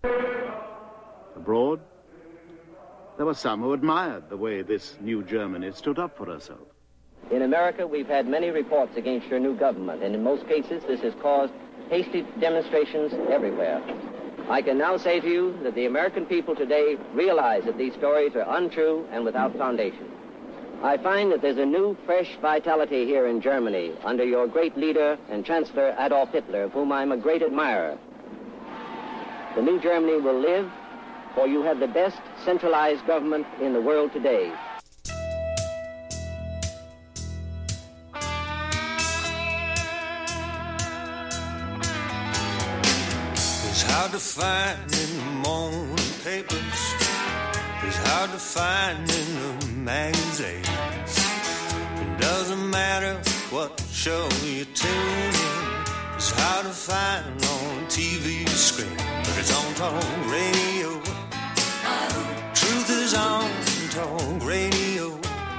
Abroad, there were some who admired the way this new Germany stood up for herself. In America, we've had many reports against your new government, and in most cases, this has caused hasty demonstrations everywhere. I can now say to you that the American people today realize that these stories are untrue and without foundation. I find that there's a new, fresh vitality here in Germany under your great leader and Chancellor Adolf Hitler, of whom I'm a great admirer. The new Germany will live, for you have the best centralized government in the world today. It's hard to find in the morning papers. It's hard to find in the magazines. It doesn't matter what show you tune in. It's hard to find on TV screen, but it's on talk radio. Truth is on talk radio.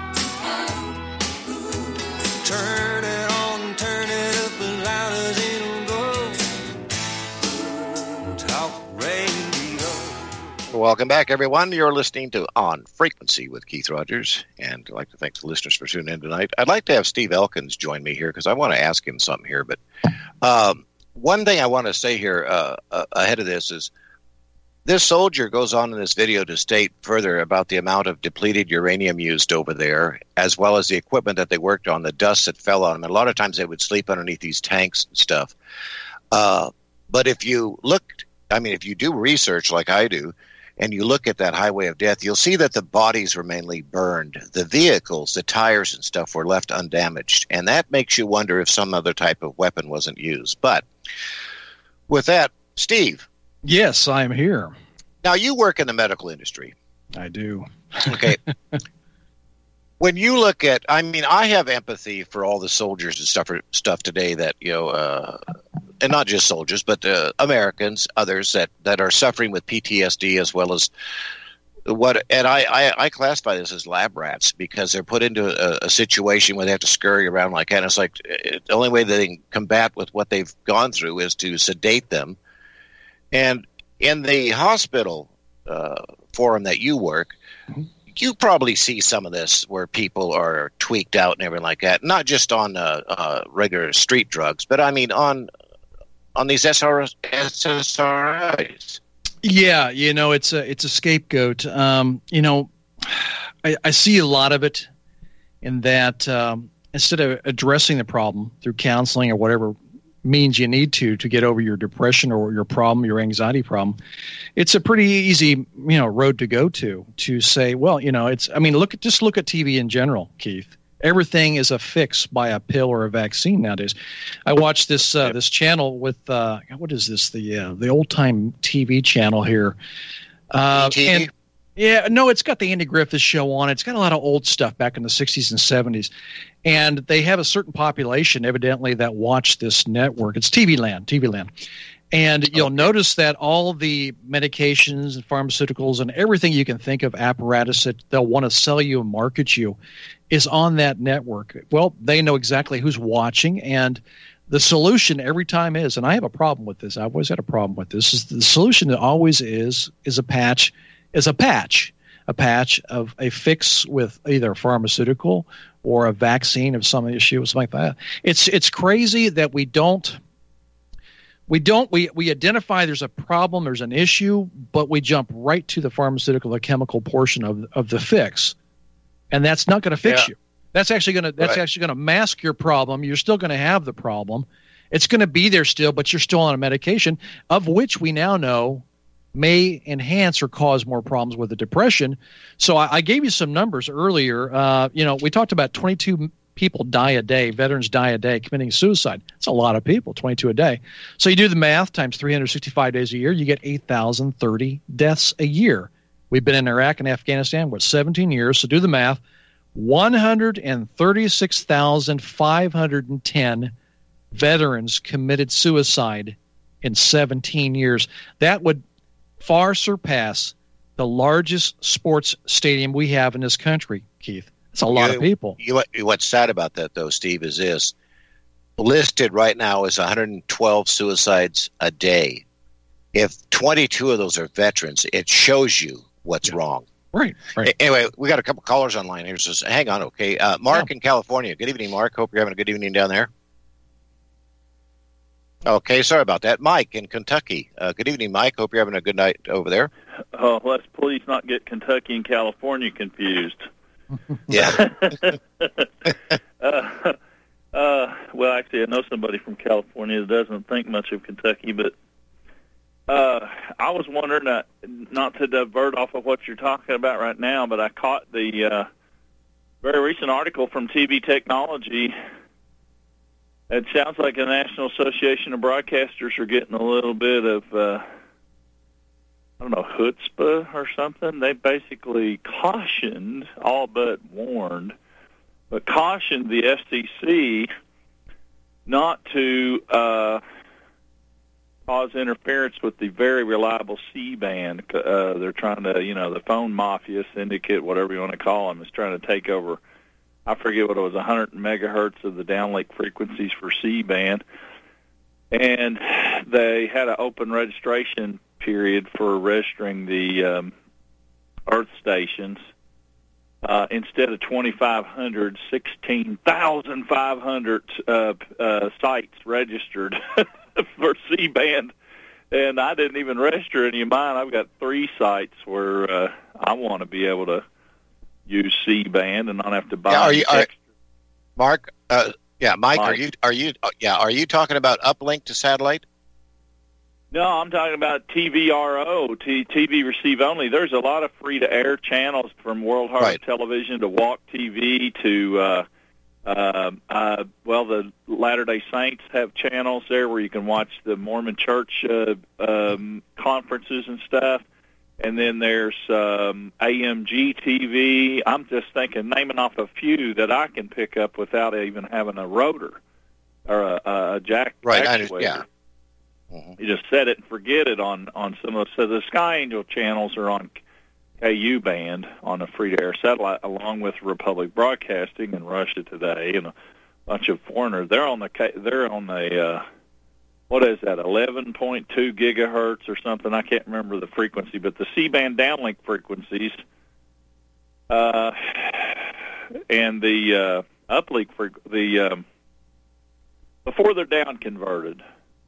Turn it on, turn it up as loud as it'll go. Talk radio. Welcome back, everyone. You're listening to On Frequency with Keith Rogers, and I'd like to thank the listeners for tuning in tonight. I'd like to have Steve Elkins join me here because I want to ask him something here, but one thing I want to say here ahead of this is this soldier goes on in this video to state further about the amount of depleted uranium used over there, as well as the equipment that they worked on, the dust that fell on them. And a lot of times they would sleep underneath these tanks and stuff. But if you if you do research like I do, and you look at that highway of death, you'll see that the bodies were mainly burned. The vehicles, the tires and stuff were left undamaged. And that makes you wonder if some other type of weapon wasn't used. But with that, Steve. Yes, I am here. Now, you work in the medical industry. I do. Okay. When you look at, I have empathy for all the soldiers and stuff today that, and not just soldiers, but Americans, others that are suffering with PTSD as well as and I classify this as lab rats because they're put into a situation where they have to scurry around like that. And it's like the only way they can combat with what they've gone through is to sedate them. And in the hospital forum that you work, you probably see some of this where people are tweaked out and everything like that. Not just on regular street drugs, but on these SSRIs. Yeah, it's a scapegoat. I see a lot of it in that instead of addressing the problem through counseling or whatever means you need to get over your depression or your problem, your anxiety problem, it's a pretty easy, road to go to say, well, look at TV in general, Keith. Everything is a fix by a pill or a vaccine nowadays. I watched this this channel with what is this, the old time TV channel here, and it's got the Andy Griffith Show on it. It's got a lot of old stuff back in the 60s and 70s. And they have a certain population, evidently, that watch this network. It's TV Land. And you'll notice that all the medications and pharmaceuticals and everything you can think of, apparatus that they'll want to sell you and market you, is on that network. Well, they know exactly who's watching, and the solution every time is, and I have a problem with this. I've always had a problem with this. Is the solution that always is a patch of a fix with either a pharmaceutical or a vaccine of some issue or something like that. It's crazy that we identify there's a problem, there's an issue, but we jump right to the pharmaceutical, the chemical portion of the fix, and that's not going to fix you. That's actually going to mask your problem. You're still going to have the problem. It's going to be there still, but you're still on a medication of which we now know may enhance or cause more problems with the depression. So I gave you some numbers earlier. We talked about 22 people die a day, veterans die a day committing suicide. That's a lot of people, 22 a day. So you do the math times 365 days a year, you get 8,030 deaths a year. We've been in Iraq and Afghanistan, 17 years, so do the math. 136,510 veterans committed suicide in 17 years. That would far surpass the largest sports stadium we have in this country, Keith. It's a lot of people. What's sad about that, though, Steve, is this. Listed right now is 112 suicides a day. if 22 of those are veterans, it shows you what's wrong. Right. Anyway, we got a couple callers online here. So hang on, okay. Mark in California. Good evening, Mark. Hope you're having a good evening down there. Okay, sorry about that. Mike in Kentucky. Good evening, Mike. Hope you're having a good night over there. Oh, let's please not get Kentucky and California confused. Yeah. Well, actually, I know somebody from California that doesn't think much of Kentucky, but I was wondering, not to divert off of what you're talking about right now, but I caught the very recent article from TV Technology. It sounds like the National Association of Broadcasters are getting a little bit of, chutzpah or something. They basically cautioned, all but warned, but cautioned the FCC not to cause interference with the very reliable C-band. They're trying to, the phone mafia, syndicate, whatever you want to call them, is trying to take over, I forget what it was, 100 megahertz of the downlink frequencies for C-band. And they had an open registration period for registering the Earth stations. Instead of 2,500, 16,500 sites registered for C-band. And I didn't even register any of mine. I've got 3 sites where I want to be able to use C-band and not have to buy. Mark? Mike. Mike. Are you talking about uplink to satellite? No, I'm talking about TVRO, TV receive only. There's a lot of free-to-air channels from World Harvest Television to Walk TV to, the Latter-day Saints have channels there where you can watch the Mormon Church conferences and stuff. And then there's AMG TV. I'm just naming off a few that I can pick up without even having a rotor or a jack actuator. Yeah. Mm-hmm. You just set it and forget it on some of those. So the Sky Angel channels are on KU band on a free-to-air satellite, along with Republic Broadcasting and Russia Today and a bunch of foreigners. They're on the what is that, 11.2 gigahertz or something? I can't remember the frequency, but the C-band downlink frequencies and the uplink before they're down converted.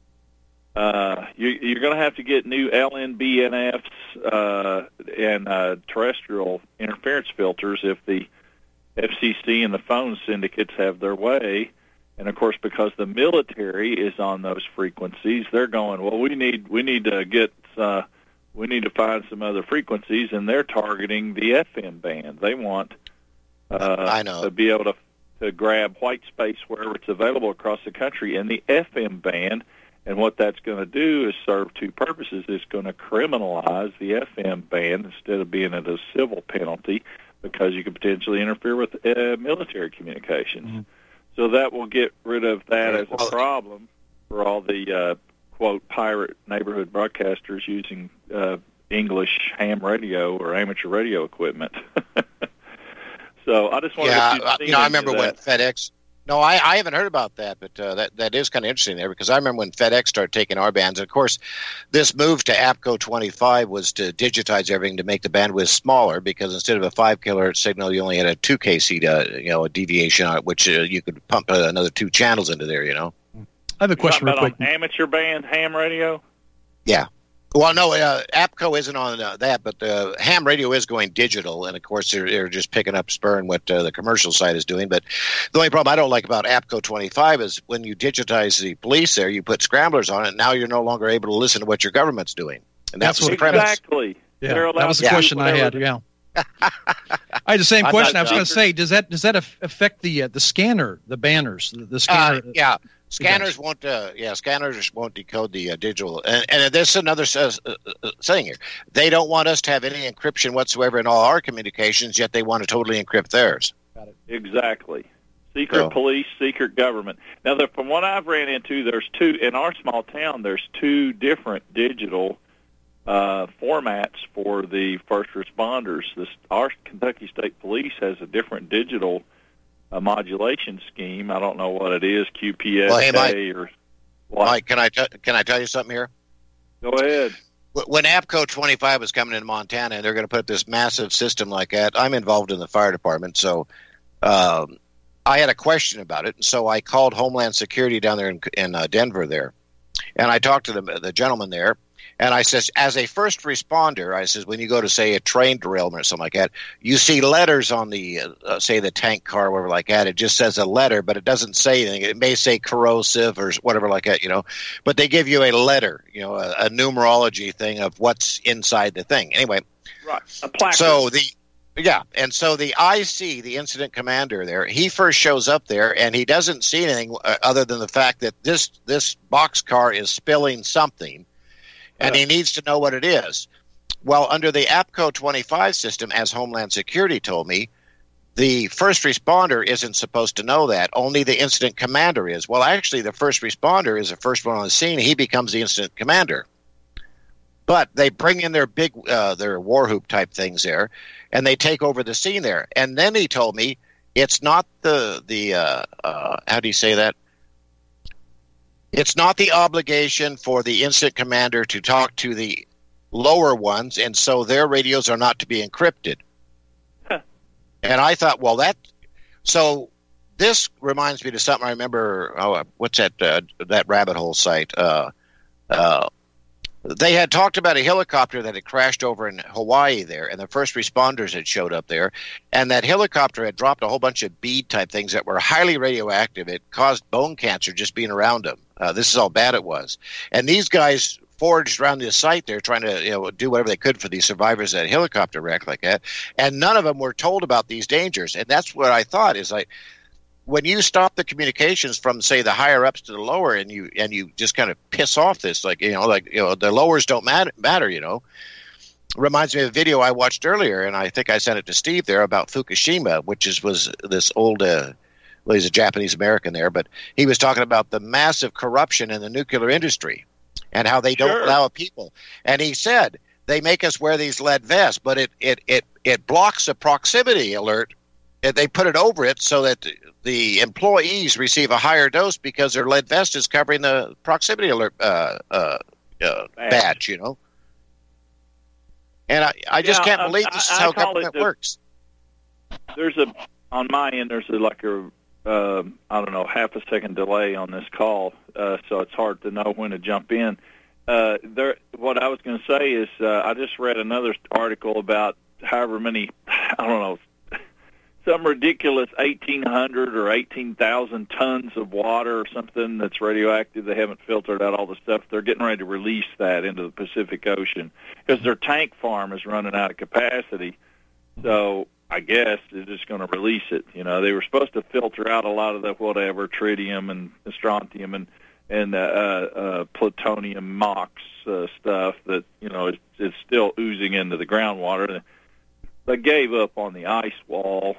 You're going to have to get new LNBNFs and terrestrial interference filters if the FCC and the phone syndicates have their way. And of course, because the military is on those frequencies, they're going, well, we need to find some other frequencies, and they're targeting the FM band. They want to be able to grab white space wherever it's available across the country in the FM band. And what that's going to do is serve 2 purposes. It's going to criminalize the FM band instead of being at a civil penalty, because you could potentially interfere with military communications. Mm-hmm. So that will get rid of that as a problem for all the, quote, pirate neighborhood broadcasters using English ham radio or amateur radio equipment. So I just wanted to I remember when FedEx... No, I haven't heard about that, but that is kind of interesting there, because I remember when FedEx started taking our bands. And of course, this move to APCO 25 was to digitize everything to make the bandwidth smaller, because instead of a 5 kilohertz signal, you only had a 2 kc a deviation on it, which you could pump another 2 channels into there. I have a question real quick. On amateur band ham radio? Yeah. Well, no, APCO isn't on that, but ham radio is going digital, and of course they're just picking up spur in what the commercial side is doing. But the only problem I don't like about APCO 25 is when you digitize the police there, you put scramblers on it, and now you're no longer able to listen to what your government's doing. And that's the premise. Exactly. Yeah, that was the question I had, yeah. I had the same question. I was going to say, does that affect the scanner, the banners, the scanner? Yeah. Scanners won't. Scanners won't decode the digital. And there's another saying here. They don't want us to have any encryption whatsoever in all our communications, yet they want to totally encrypt theirs. Got it. Exactly. Secret police, secret government. Now, from what I've ran into, there's 2 in our small town. There's 2 different digital formats for the first responders. Our Kentucky State Police has a different digital modulation scheme. I don't know what it is, QPSK or what. Mike, can I tell you something here? Go ahead. When APCO 25 was coming into Montana and they're going to put this massive system like that, I'm involved in the fire department, so I had a question about it. So I called Homeland Security down there in Denver there, and I talked to the gentleman there, and I says, as a first responder, I says, when you go to, say, a train derailment or something like that, you see letters on the, say, the tank car or whatever like that. It just says a letter, but it doesn't say anything. It may say corrosive or whatever like that, but they give you a letter, a numerology thing of what's inside the thing. Anyway. Right, a placard. So the IC, the incident commander there, he first shows up there, and he doesn't see anything other than the fact that this boxcar is spilling something, and he needs to know what it is. Well, under the APCO 25 system, as Homeland Security told me, the first responder isn't supposed to know that. Only the incident commander is. Well, actually, the first responder is the first one on the scene. He becomes the incident commander. But they bring in their big, their war hoop type things there, and they take over the scene there. And then he told me it's not the how do you say that? It's not the obligation for the incident commander to talk to the lower ones, and so their radios are not to be encrypted. Huh. And I thought, well, so this reminds me to something I remember. What's that rabbit hole site? They had talked about a helicopter that had crashed over in Hawaii there, and the first responders had showed up there, and that helicopter had dropped a whole bunch of bead-type things that were highly radioactive. It caused bone cancer just being around them. This is how bad it was. And these guys foraged around this site there trying to do whatever they could for these survivors of that helicopter wreck like that, and none of them were told about these dangers. And that's what I thought is like, when you stop the communications from, say, the higher ups to the lower, and you just kind of piss off this, the lowers don't matter. Reminds me of a video I watched earlier, and I think I sent it to Steve there about Fukushima, which was this old. Well, he's a Japanese American there, but he was talking about the massive corruption in the nuclear industry and how they don't allow people. And he said they make us wear these lead vests, but it blocks a proximity alert. They put it over it so that the employees receive a higher dose because their lead vest is covering the proximity alert badge, And I just can't believe this is how government works. On my end, there's half a second delay on this call, so it's hard to know when to jump in. What I was going to say is I just read another article about however many, some ridiculous 1,800 or 18,000 tons of water or something that's radioactive. They haven't filtered out all the stuff. They're getting ready to release that into the Pacific Ocean because their tank farm is running out of capacity. So I guess they're just going to release it. They were supposed to filter out a lot of the whatever, tritium and strontium and plutonium MOX stuff that, is still oozing into the groundwater. They gave up on the ice wall.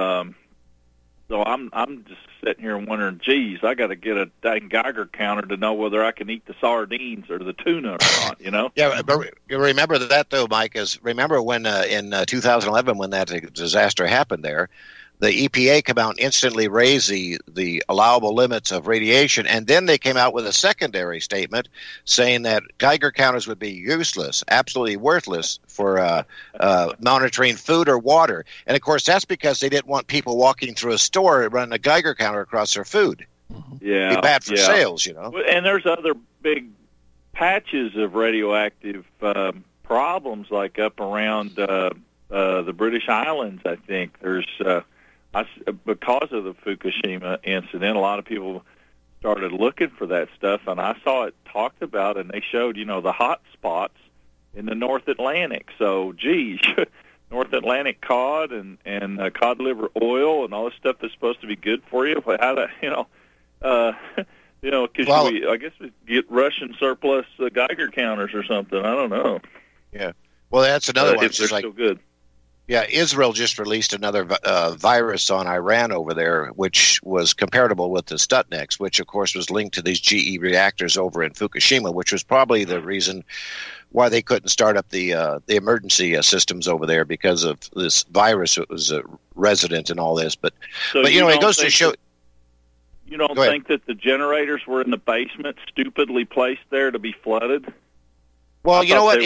So I'm just sitting here wondering, geez, I got to get a dang Geiger counter to know whether I can eat the sardines or the tuna or not, Yeah, but remember that, though, Mike, remember when in 2011 when that disaster happened there, the EPA came out and instantly raised the allowable limits of radiation, and then they came out with a secondary statement saying that Geiger counters would be useless, absolutely worthless for monitoring food or water. And, of course, that's because they didn't want people walking through a store and running a Geiger counter across their food. Yeah, it'd be bad for sales, And there's other big patches of radioactive problems, like up around the British Islands, I think. There's because of the Fukushima incident, a lot of people started looking for that stuff, and I saw it talked about, and they showed, the hot spots in the North Atlantic. So, geez, North Atlantic cod and cod liver oil and all this stuff that's supposed to be good for you. But how to, because I guess we get Russian surplus Geiger counters or something. I don't know. Yeah. Well, that's another one. If they're still good. Yeah, Israel just released another virus on Iran over there, which was comparable with the Stuxnet, which, of course, was linked to these GE reactors over in Fukushima, which was probably the reason why they couldn't start up the emergency systems over there because of this virus that was resident in all this. But it goes to show. You don't think that the generators were in the basement, stupidly placed there to be flooded? Well, you know what?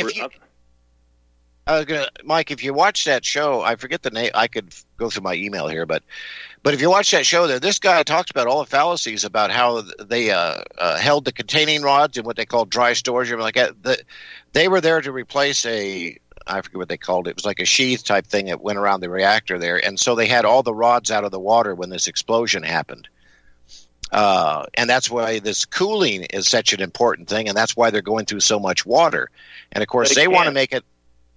Mike, if you watch that show, I forget the name. I could go through my email here, but if you watch that show there, this guy talks about all the fallacies about how they held the containing rods in what they call dry storage, like that. They were there to replace I forget what they called it. It was like a sheath type thing that went around the reactor there, and so they had all the rods out of the water when this explosion happened. And that's why this cooling is such an important thing, and that's why they're going through so much water. And of course, they want to make it.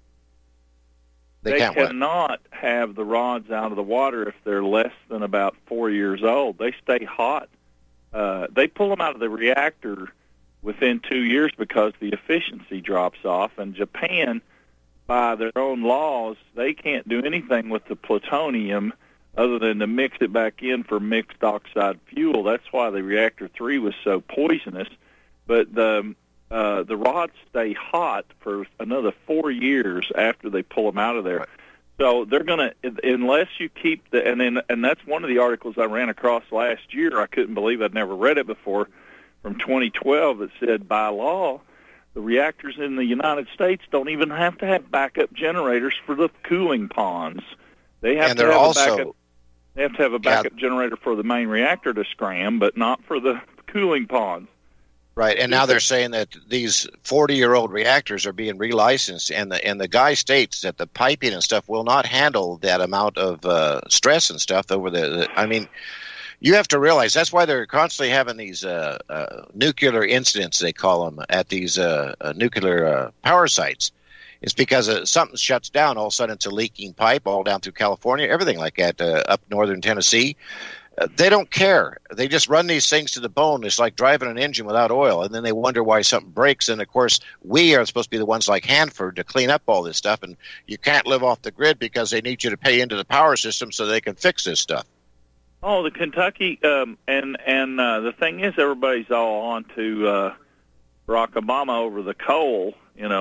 They cannot have the rods out of the water if they're less than about 4 years old. They stay hot. They pull them out of the reactor within 2 years because the efficiency drops off. And Japan, by their own laws, they can't do anything with the plutonium other than to mix it back in for mixed oxide fuel. That's why the reactor 3 was so poisonous. But the rods stay hot for another 4 years after they pull them out of there. Right. So they're going to, unless you keep and that's one of the articles I ran across last year. I couldn't believe I'd never read it before, from 2012, that said by law, the reactors in the United States don't even have to have backup generators for the cooling ponds. They have to have a backup generator for the main reactor to scram, but not for the cooling ponds. Right, and now they're saying that these 40-year-old reactors are being relicensed, and the guy states that the piping and stuff will not handle that amount of stress and stuff over I mean, you have to realize that's why they're constantly having these nuclear incidents, they call them, at these nuclear power sites. It's because something shuts down, all of a sudden it's a leaking pipe all down through California, everything like that, up northern Tennessee. They don't care. They just run these things to the bone. It's like driving an engine without oil, and then they wonder why something breaks. And, of course, we are supposed to be the ones like Hanford to clean up all this stuff, and you can't live off the grid because they need you to pay into the power system so they can fix this stuff. Oh, the Kentucky and the thing is, everybody's all on to Barack Obama over the coal,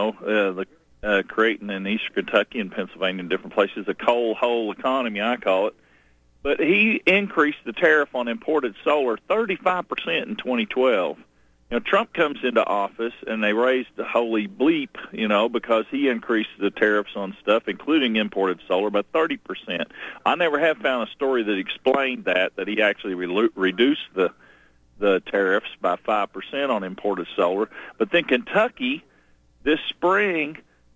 creating in eastern Kentucky and Pennsylvania and different places a coal hole economy, I call it. But he increased the tariff on imported solar 35% in 2012. Trump comes into office, and they raised the holy bleep, because he increased the tariffs on stuff, including imported solar, by 30%. I never have found a story that explained that he actually reduced the tariffs by 5% on imported solar. But then Kentucky, this spring,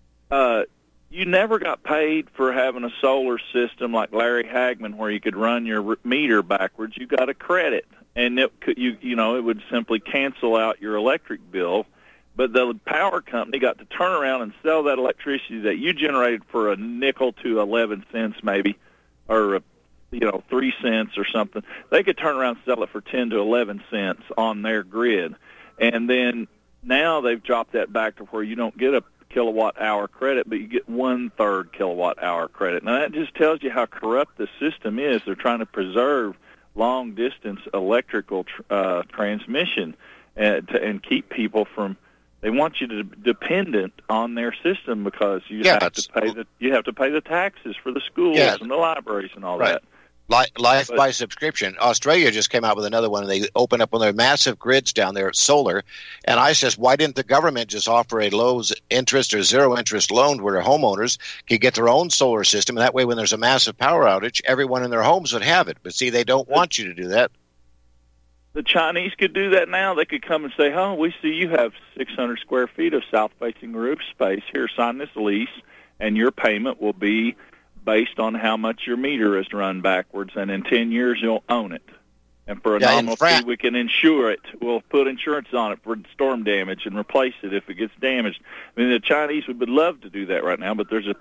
you never got paid for having a solar system like Larry Hagman where you could run your meter backwards. You got a credit, and it would simply cancel out your electric bill. But the power company got to turn around and sell that electricity that you generated for a nickel to 11 cents maybe, or 3 cents or something. They could turn around and sell it for 10 to 11 cents on their grid. And then now they've dropped that back to where you don't get a kilowatt-hour credit, but you get 1/3 kilowatt-hour credit. Now, that just tells you how corrupt the system is. They're trying to preserve long-distance electrical transmission and keep people from. They want you to be dependent on their system because you have to pay the taxes for the schools and the libraries and all that. Life by subscription. Australia just came out with another one, and they opened up one of their massive grids down there at solar. And I says, why didn't the government just offer a low interest or zero interest loan where homeowners could get their own solar system? And that way, when there's a massive power outage, everyone in their homes would have it. But see, they don't want you to do that. The Chinese could do that now. They could come and say, we see you have 600 square feet of south-facing roof space. Here, sign this lease, and your payment will be based on how much your meter is run backwards, and in 10 years you'll own it. And for a nominal fee, we can insure it. We'll put insurance on it for storm damage and replace it if it gets damaged. I mean, the Chinese would love to do that right now, but there's a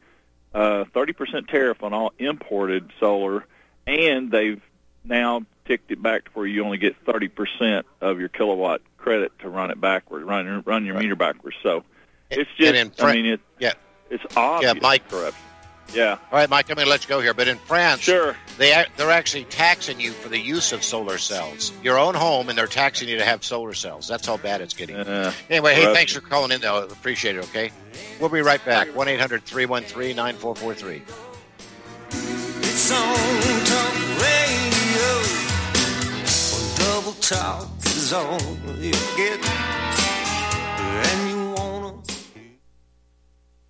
30% tariff on all imported solar, and they've now ticked it back to where you only get 30% of your kilowatt credit to run it backwards, run your meter backwards. So it's just, it's obvious corruption. Yeah. All right, Mike, I'm going to let you go here. But in France, sure, they're actually taxing you for the use of solar cells. Your own home, and they're taxing you to have solar cells. That's how bad it's getting. Anyway, hey, thanks for calling in, though. Appreciate it, okay? We'll be right back. 1-800-313-9443. It's on Talk Radio. Double Talk is all you get. And you want to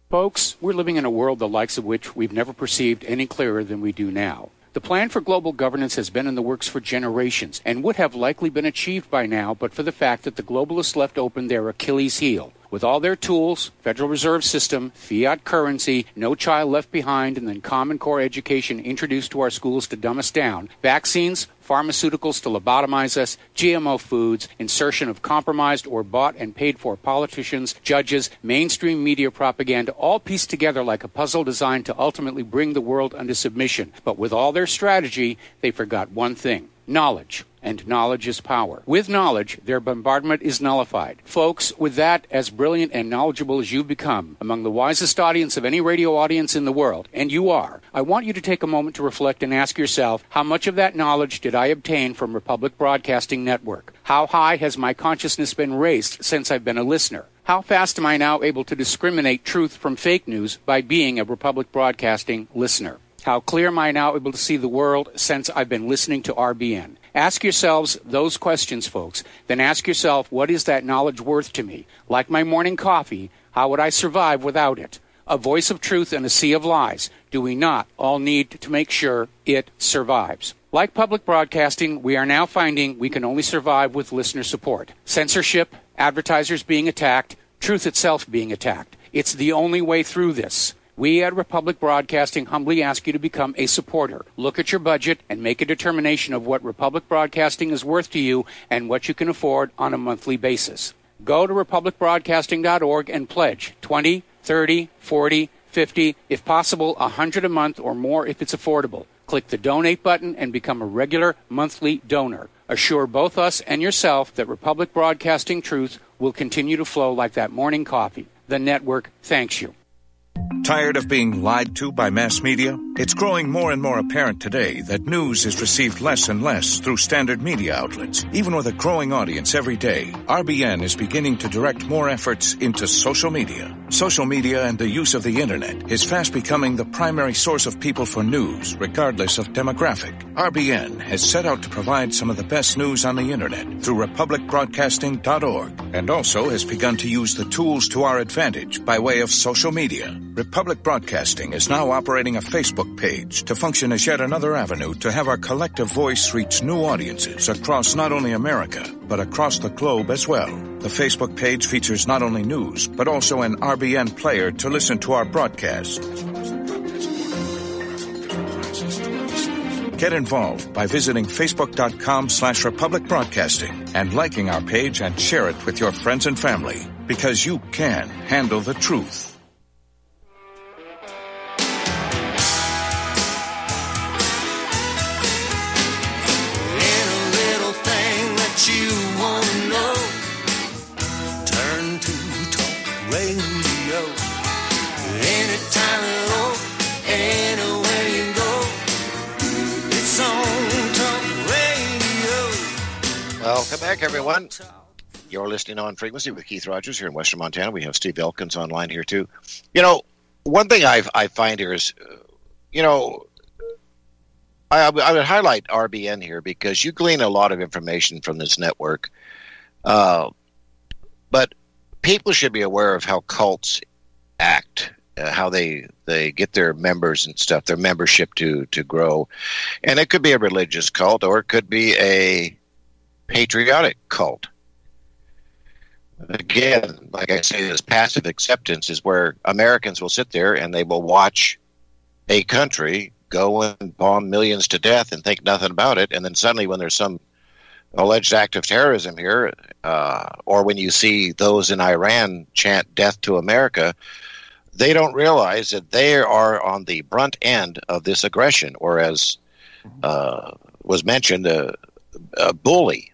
Folks, we're living in a world the likes of which we've never perceived any clearer than we do now. The plan for global governance has been in the works for generations and would have likely been achieved by now but for the fact that the globalists left open their Achilles heel. With all their tools, Federal Reserve System, fiat currency, no child left behind, and then Common Core education introduced to our schools to dumb us down, vaccines, pharmaceuticals to lobotomize us, GMO foods, insertion of compromised or bought and paid for politicians, judges, mainstream media propaganda, all pieced together like a puzzle designed to ultimately bring the world under submission. But with all their strategy, they forgot one thing: knowledge. And knowledge is power. With knowledge, their bombardment is nullified. Folks, with that, as brilliant and knowledgeable as you've become, among the wisest audience of any radio audience in the world, and you are, I want you to take a moment to reflect and ask yourself, how much of that knowledge did I obtain from Republic Broadcasting Network? How high has my consciousness been raised since I've been a listener? How fast am I now able to discriminate truth from fake news by being a Republic Broadcasting listener? How clear am I now able to see the world since I've been listening to RBN? Ask yourselves those questions, folks. Then ask yourself, what is that knowledge worth to me? Like my morning coffee, how would I survive without it? A voice of truth in a sea of lies. Do we not all need to make sure it survives? Like public broadcasting, we are now finding we can only survive with listener support. Censorship, advertisers being attacked, truth itself being attacked. It's the only way through this. We at Republic Broadcasting humbly ask you to become a supporter. Look at your budget and make a determination of what Republic Broadcasting is worth to you and what you can afford on a monthly basis. Go to republicbroadcasting.org and pledge $20, $30, $40, $50, if possible, $100 a month or more if it's affordable. Click the donate button and become a regular monthly donor. Assure both us and yourself that Republic Broadcasting truth will continue to flow like that morning coffee. The network thanks you. Tired of being lied to by mass media? It's growing more and more apparent today that news is received less and less through standard media outlets. Even with a growing audience every day, RBN is beginning to direct more efforts into social media. Social media and the use of the internet is fast becoming the primary source of people for news, regardless of demographic. RBN has set out to provide some of the best news on the internet through republicbroadcasting.org and also has begun to use the tools to our advantage by way of social media. Republic Broadcasting is now operating a Facebook page to function as yet another avenue to have our collective voice reach new audiences across not only America, but across the globe as well. The Facebook page features not only news, but also an RBN player to listen to our broadcast. Get involved by visiting facebook.com/Republic Broadcasting and liking our page and share it with your friends and family, because you can handle the truth. Welcome back, everyone. You're listening on Frequency with Keith Rogers here in Western Montana. We have Steve Elkins online here, too. You know, one thing I find here is, I would highlight RBN here because you glean a lot of information from this network. But people should be aware of how cults act, how they get their members and stuff, their membership to grow. And it could be a religious cult or it could be a patriotic cult. Again, like I say, this passive acceptance is where Americans will sit there and they will watch a country go and bomb millions to death and think nothing about it. And then suddenly when there's some alleged act of terrorism here, or when you see those in Iran chant death to America, they don't realize that they are on the brunt end of this aggression, or as was mentioned, a bully.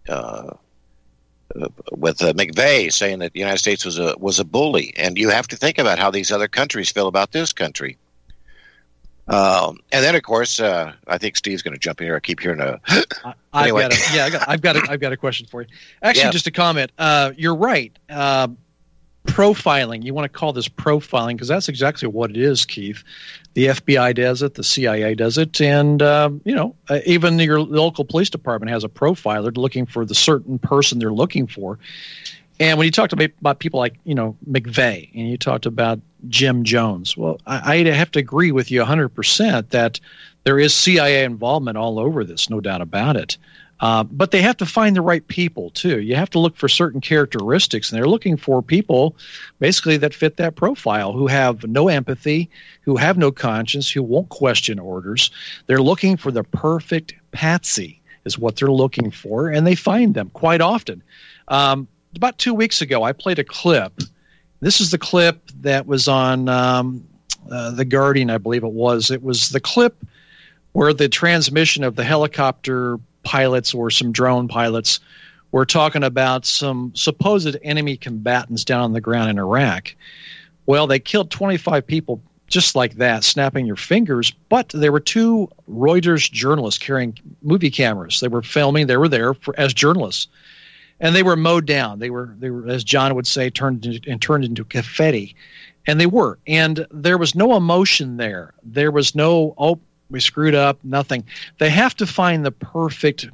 With McVeigh saying that the United States was a bully, and you have to think about how these other countries feel about this country. And then, of course, I think Steve's going to jump in here. I keep hearing anyway. I've got a question for you. Actually, just a comment. You're right. Profiling. You want to call this profiling because that's exactly what it is, Keith. The FBI does it, the CIA does it, and even your local police department has a profiler looking for the certain person they're looking for. And when you talked about people like McVeigh, and you talked about Jim Jones. Well, I have to agree with you 100% that there is CIA involvement all over this, no doubt about it. But they have to find the right people, too. You have to look for certain characteristics, and they're looking for people basically that fit that profile, who have no empathy, who have no conscience, who won't question orders. They're looking for the perfect patsy is what they're looking for, and they find them quite often. About 2 weeks ago, I played a clip. This is the clip that was on The Guardian, I believe it was. It was the clip where the transmission of the helicopter pilots or some drone pilots were talking about some supposed enemy combatants down on the ground in Iraq. Well, they killed 25 people just like that, snapping your fingers, but there were 2 Reuters journalists carrying movie cameras. They were filming. They were there as journalists, and they were mowed down. They were, as John would say, turned into confetti, and they were. And there was no emotion there. There was no, oh, we screwed up, nothing. They have to find the perfect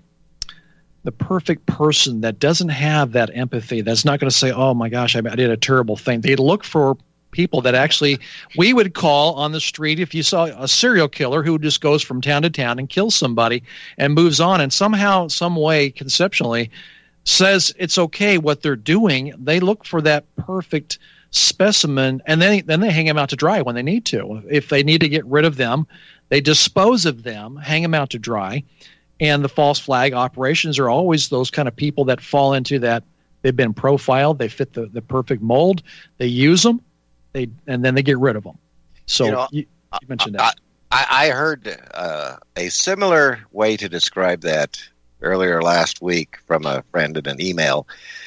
person that doesn't have that empathy, that's not going to say, oh my gosh, I did a terrible thing. They look for people that actually we would call on the street if you saw a serial killer who just goes from town to town and kills somebody and moves on, and somehow, some way, conceptually says it's okay what they're doing. They look for that perfect specimen, and then they hang them out to dry when they need to. If they need to get rid of them, they dispose of them, hang them out to dry. And the false flag operations are always those kind of people that fall into that. They've been profiled. They fit the perfect mold. They use them, and then they get rid of them. So you mentioned that. I heard a similar way to describe that earlier last week from a friend in an email.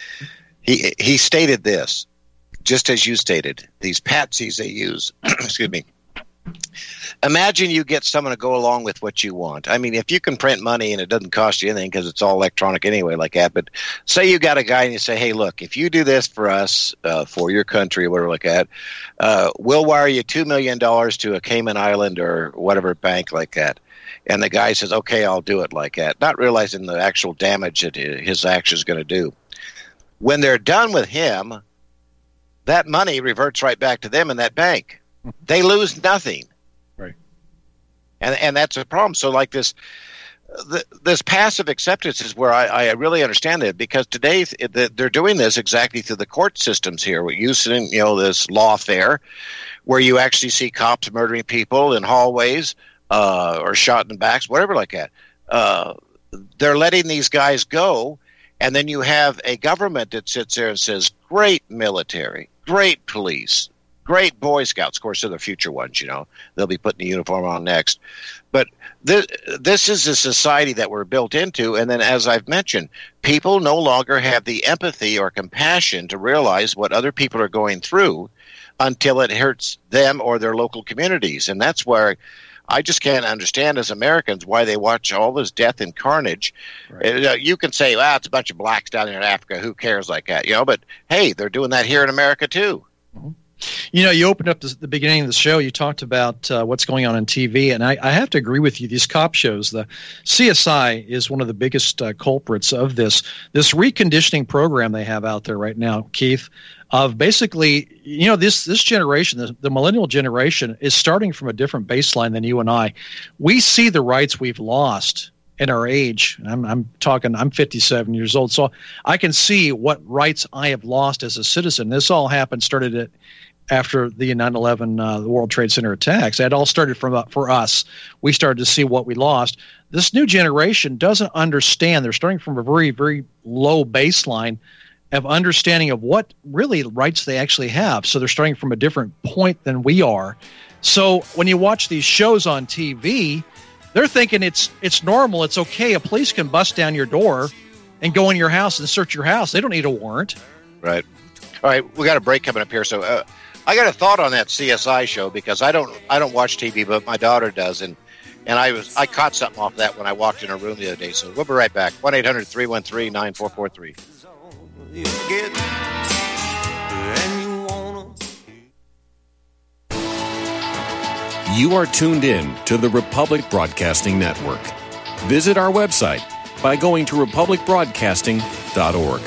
He stated this, just as you stated, these patsies they use, excuse me. Imagine you get someone to go along with what you want. I mean, if you can print money and it doesn't cost you anything because it's all electronic anyway like that, but say you got a guy and you say, hey, look, if you do this for us, for your country or whatever like that, we'll wire you $2 million to a Cayman Island or whatever bank like that. And the guy says, okay, I'll do it like that, not realizing the actual damage that his action is going to do. When they're done with him, that money reverts right back to them in that bank. They lose nothing. Right. And that's a problem. So like this passive acceptance is where I really understand it, because today they're doing this exactly through the court systems here. We're using, this lawfare where you actually see cops murdering people in hallways or shot in the backs, whatever like that. They're letting these guys go, and then you have a government that sits there and says, great military, great police, great Boy Scouts. Of course, they're the future ones, They'll be putting the uniform on next. But this is a society that we're built into. And then, as I've mentioned, people no longer have the empathy or compassion to realize what other people are going through until it hurts them or their local communities. And that's where I just can't understand as Americans why they watch all this death and carnage. Right. You can say, well, it's a bunch of blacks down there in Africa. Who cares like that? But, hey, they're doing that here in America, too. Mm-hmm. You opened up the beginning of the show. You talked about what's going on TV, and I have to agree with you. These cop shows, the CSI is one of the biggest culprits of this reconditioning program they have out there right now, Keith, of basically, this generation, the millennial generation, is starting from a different baseline than you and I. We see the rights we've lost in our age. I'm 57 years old, so I can see what rights I have lost as a citizen. This all started after the 9/11, the World Trade Center attacks. It all started for us. We started to see what we lost. This new generation doesn't understand. They're starting from a very, very low baseline of understanding of what really rights they actually have. So they're starting from a different point than we are. So when you watch these shows on TV, they're thinking it's normal. It's okay. A police can bust down your door and go in your house and search your house. They don't need a warrant. Right. All right. We got a break coming up here. So I got a thought on that CSI show, because I don't watch TV, but my daughter does, and I caught something off that when I walked in her room the other day. So we'll be right back. 1-800-313-9443. You are tuned in to the Republic Broadcasting Network. Visit our website by going to republicbroadcasting.org.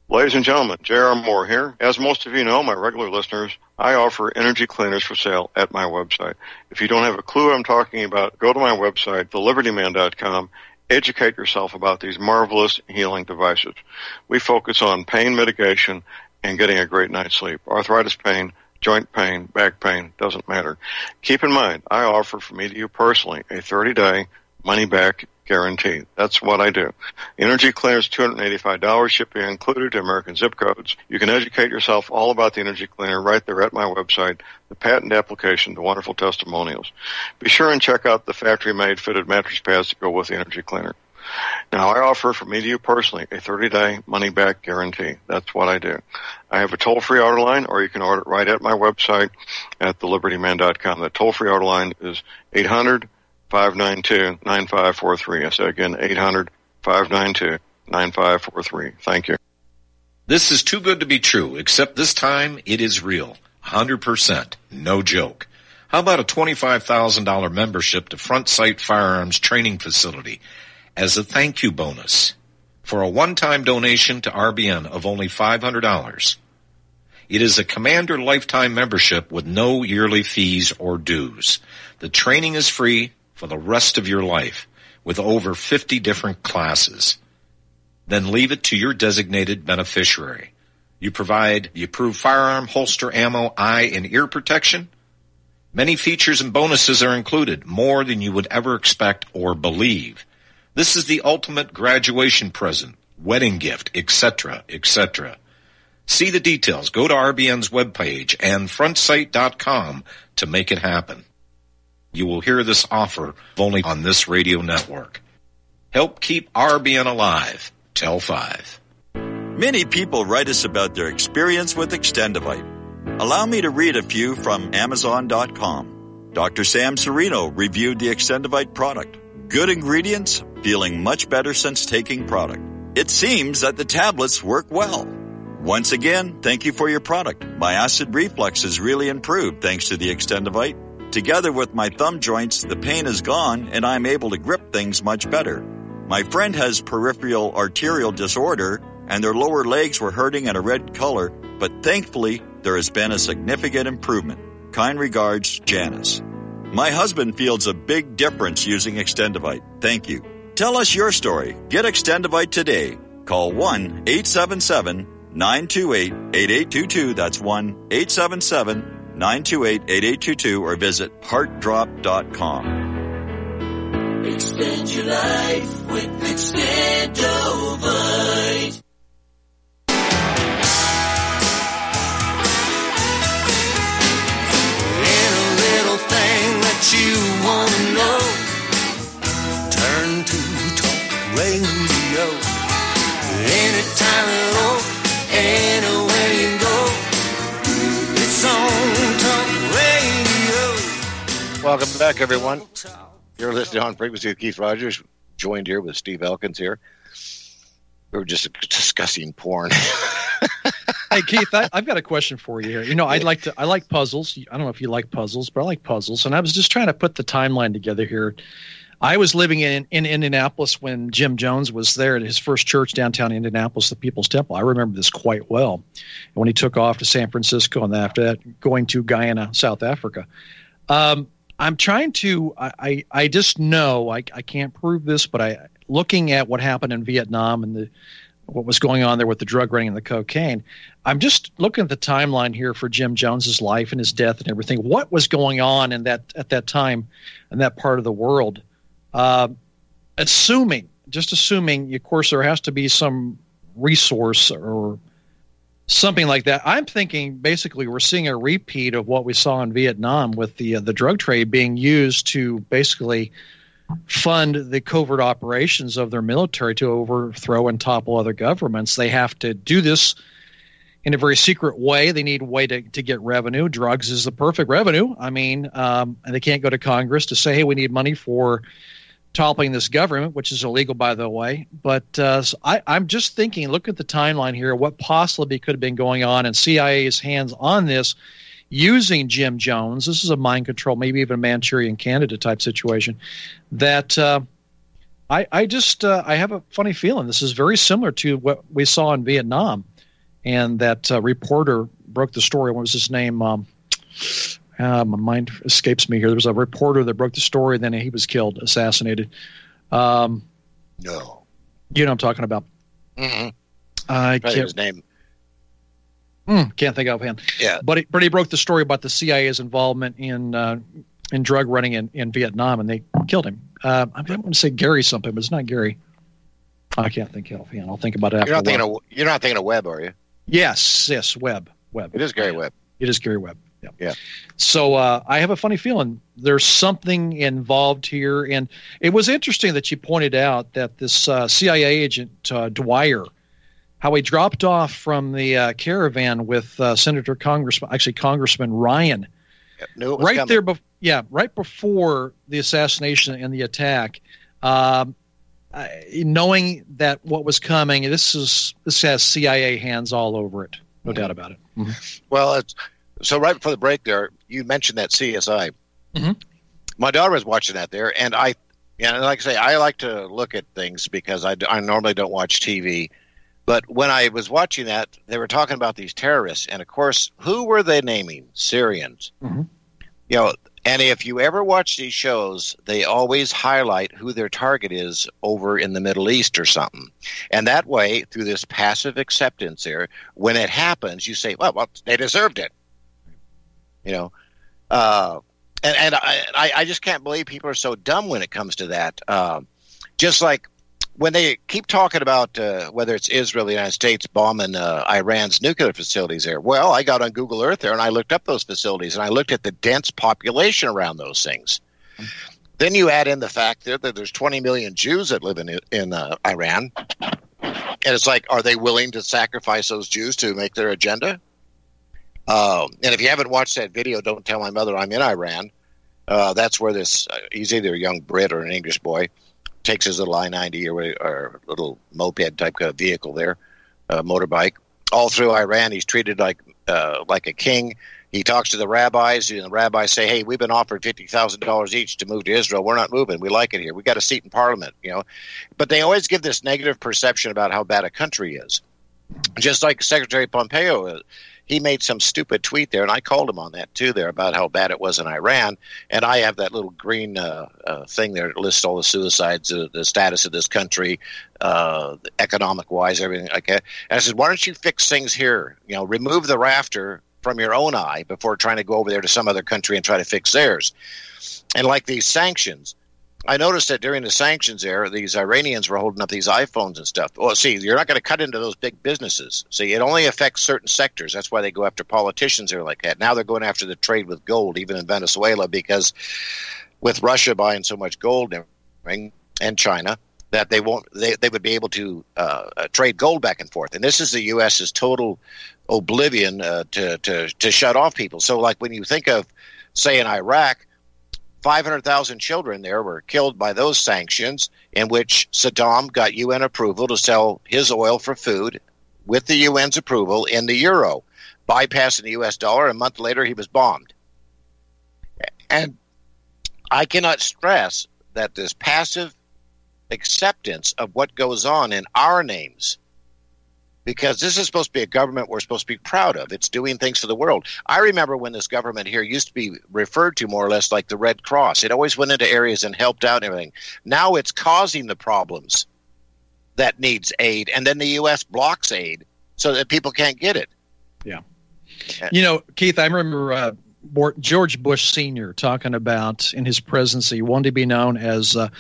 Ladies and gentlemen, J.R. Moore here. As most of you know, my regular listeners, I offer energy cleaners for sale at my website. If you don't have a clue what I'm talking about, go to my website, thelibertyman.com. Educate yourself about these marvelous healing devices. We focus on pain mitigation and getting a great night's sleep. Arthritis pain, joint pain, back pain, doesn't matter. Keep in mind, I offer from me to you personally a 30-day money-back guarantee. That's what I do. Energy cleaners, $285, shipping included to American zip codes. You can educate yourself all about the energy cleaner right there at my website, the patent application, the wonderful testimonials. Be sure and check out the factory-made fitted mattress pads that go with the energy cleaner. Now, I offer from me to you personally a 30-day money-back guarantee. That's what I do. I have a toll-free order line, or you can order it right at my website at thelibertyman.com. The toll-free order line is 800-592-9543. I say again, 800-592-9543. Thank you. This is too good to be true, except this time it is real. 100%. No joke. How about a $25,000 membership to Front Sight Firearms Training Facility as a thank you bonus for a one-time donation to RBN of only $500? It is a Commander lifetime membership with no yearly fees or dues. The training is free for the rest of your life with over 50 different classes. Then leave it to your designated beneficiary. You provide the approved firearm, holster, ammo, eye, and ear protection. Many features and bonuses are included, more than you would ever expect or believe. This is the ultimate graduation present, wedding gift, etc., etc. See the details. Go to RBN's webpage and frontsight.com to make it happen. You will hear this offer only on this radio network. Help keep RBN alive. Tell 5. Many people write us about their experience with Extendivite. Allow me to read a few from Amazon.com. Dr. Sam Serino reviewed the Extendivite product. Good ingredients, feeling much better since taking product. It seems that the tablets work well. Once again, thank you for your product. My acid reflux has really improved thanks to the Extendivite. Together with my thumb joints, the pain is gone and I'm able to grip things much better. My friend has peripheral arterial disorder and their lower legs were hurting in a red color, but thankfully there has been a significant improvement. Kind regards, Janice. My husband feels a big difference using Extendivite. Thank you. Tell us your story. Get Extendivite today. Call 1-877-928-8822. That's 1-877-928-8822 or visit heartdrop.com. Extend your life with Extendivite. You want to know, turn to Talk Radio. Anytime at all, anywhere you go, it's on Talk Radio. Welcome back, everyone. You're listening on Frequency with Keith Rogers, joined here with Steve Elkins here. We were just discussing porn. Hey, Keith, I've got a question for you here. You know, I like puzzles. I don't know if you like puzzles, but I like puzzles. And I was just trying to put the timeline together here. I was living in Indianapolis when Jim Jones was there at his first church downtown Indianapolis, the People's Temple. I remember this quite well. And when he took off to San Francisco and after that going to Guyana, South Africa. I'm trying to I just know, I can't prove this, but looking at what happened in Vietnam and what was going on there with the drug running and the cocaine, I'm just looking at the timeline here for Jim Jones's life and his death and everything. What was going on at that time in that part of the world? Assuming, of course, there has to be some resource or something like that. I'm thinking basically we're seeing a repeat of what we saw in Vietnam with the drug trade being used to basically fund the covert operations of their military to overthrow and topple other governments. They have to do this in a very secret way. They need a way to get revenue. Drugs is the perfect revenue. I mean, and they can't go to Congress to say, hey, we need money for toppling this government, which is illegal, by the way. But so I'm just thinking, look at the timeline here, what possibly could have been going on, and CIA's hands on this using Jim Jones. This is a mind control, maybe even a Manchurian candidate type situation. That I have a funny feeling this is very similar to what we saw in Vietnam. and that reporter broke the story. What was his name? My mind escapes me here. There was a reporter that broke the story, and then he was killed, assassinated. No. You know what I'm talking about. Mm-hmm. I can't his name. Can't think of him. Yeah. But he broke the story about the CIA's involvement in drug running in Vietnam, and they killed him. I want to say Gary something, but it's not Gary. I can't think of him. I'll think about it after. You're not thinking of Webb, are you? Yes, Webb. It is Gary Webb. It is Gary Webb. Yeah. So I have a funny feeling there's something involved here, and it was interesting that you pointed out that this CIA agent Dwyer, how he dropped off from the caravan with Congressman Ryan, right before the assassination and the attack, knowing that what was coming. This has CIA hands all over it, no doubt about it. Mm-hmm. Well, so right before the break there, you mentioned that CSI. Mm-hmm. My daughter was watching that there, and like I say, I like to look at things because I normally don't watch TV. But when I was watching that, they were talking about these terrorists, and of course, who were they naming? Syrians. Mm-hmm. And if you ever watch these shows, they always highlight who their target is over in the Middle East or something. And that way, through this passive acceptance there, when it happens, you say, well, they deserved it. I just can't believe people are so dumb when it comes to that. Just like when they keep talking about whether it's Israel or the United States bombing Iran's nuclear facilities there. Well, I got on Google Earth there, and I looked up those facilities, and I looked at the dense population around those things. Then you add in the fact that there's 20 million Jews that live in Iran. And it's like, are they willing to sacrifice those Jews to make their agenda? And if you haven't watched that video, Don't Tell My Mother I'm in Iran, that's where he's either a young Brit or an English boy, takes his little I-90 or little moped type of vehicle there, motorbike. All through Iran, he's treated like a king. He talks to the rabbis, and the rabbis say, hey, we've been offered $50,000 each to move to Israel. We're not moving. We like it here. We got a seat in parliament, But they always give this negative perception about how bad a country is. Just like Secretary Pompeo, he made some stupid tweet there, and I called him on that too there about how bad it was in Iran. And I have that little green thing there that lists all the suicides, the status of this country, economic-wise, everything like that. And I said, why don't you fix things here? Remove the rafter from your own eye before trying to go over there to some other country and try to fix theirs. And like these sanctions, I noticed that during the sanctions era, these Iranians were holding up these iPhones and stuff. Well, see, you're not going to cut into those big businesses. See, it only affects certain sectors. That's why they go after politicians there like that. Now they're going after the trade with gold, even in Venezuela, because with Russia buying so much gold and China, that they would be able to trade gold back and forth. And this is the U.S.'s total oblivion to shut off people. So like when you think of, say, in Iraq, 500,000 children there were killed by those sanctions, in which Saddam got UN approval to sell his oil for food with the UN's approval in the euro, bypassing the U.S. dollar. A month later, he was bombed. And I cannot stress that this passive acceptance of what goes on in our names, because this is supposed to be a government we're supposed to be proud of. It's doing things for the world. I remember when this government here used to be referred to more or less like the Red Cross. It always went into areas and helped out and everything. Now it's causing the problems that needs aid, and then the U.S. blocks aid so that people can't get it. Yeah. Keith, I remember George Bush Sr. talking about in his presidency, he wanted to be known as a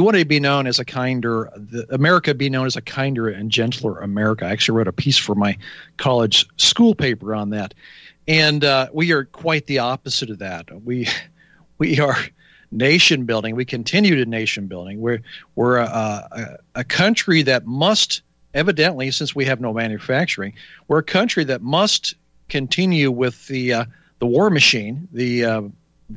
kinder, America be known as a kinder and gentler America. I actually wrote a piece for my college school paper on that. And we are quite the opposite of that. We are nation building. We continue to nation building. We're a country that must, evidently, since we have no manufacturing, we're a country that must continue with the war machine, the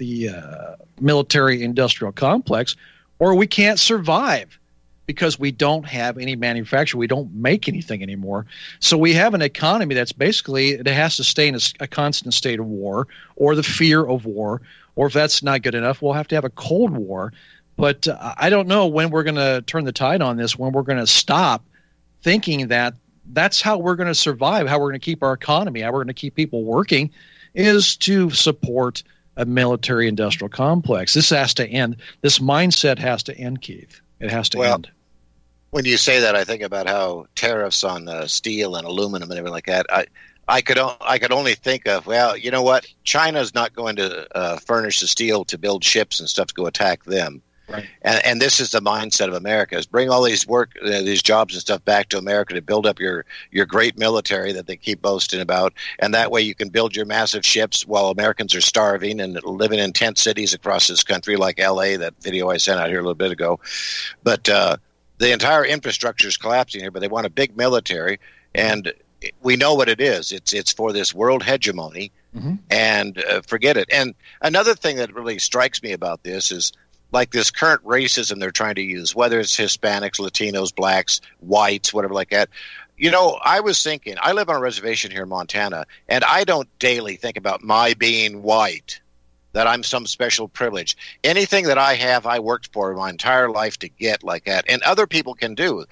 military-industrial complex, or we can't survive because we don't have any manufacturing. We don't make anything anymore. So we have an economy that's basically, it has to stay in a constant state of war or the fear of war, or if that's not good enough, we'll have to have a Cold War. But I don't know when we're going to turn the tide on this, when we're going to stop thinking that that's how we're going to survive, how we're going to keep our economy, how we're going to keep people working, is to support a military-industrial complex. This has to end. This mindset has to end, Keith. It has to end. When you say that, I think about how tariffs on steel and aluminum and everything like that. I could only think of, well, you know what? China's not going to furnish the steel to build ships and stuff to go attack them. Right. And this is the mindset of America: is bring all these these jobs and stuff back to America to build up your great military that they keep boasting about, and that way you can build your massive ships while Americans are starving and living in tent cities across this country, like L.A. That video I sent out here a little bit ago. But the entire infrastructure is collapsing here. But they want a big military, and we know what it is. It's for this world hegemony, and forget it. And another thing that really strikes me about this is, like, this current racism they're trying to use, whether it's Hispanics, Latinos, blacks, whites, whatever like that. You know, I was thinking, I live on a reservation here in Montana, and I don't daily think about my being white, that I'm some special privilege. Anything that I have, I worked for my entire life to get like that. And other people can too.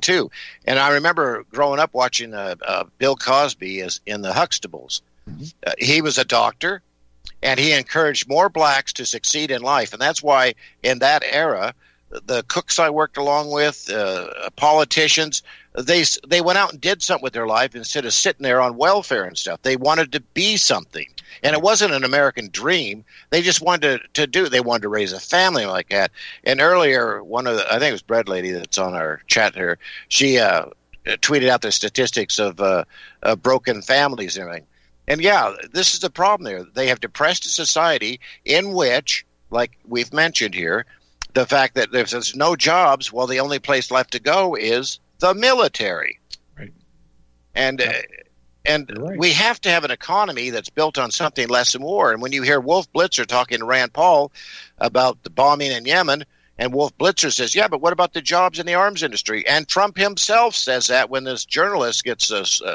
And I remember growing up watching Bill Cosby in the Huxtables. He was a doctor, and he encouraged more blacks to succeed in life. And that's why in that era, the cooks I worked along with, politicians, they went out and did something with their life instead of sitting there on welfare and stuff. They wanted to be something. And it wasn't an American dream. They just wanted they wanted to raise a family like that. And earlier, I think it was Bread Lady that's on our chat here, she tweeted out the statistics of broken families and everything. And yeah, this is the problem there. They have depressed a society in which, like we've mentioned here, the fact that there's no jobs, well, the only place left to go is the military. Right. And right. We have to have an economy that's built on something less than war. And when you hear Wolf Blitzer talking to Rand Paul about the bombing in Yemen, and Wolf Blitzer says, yeah, but what about the jobs in the arms industry? And Trump himself says that when this journalist gets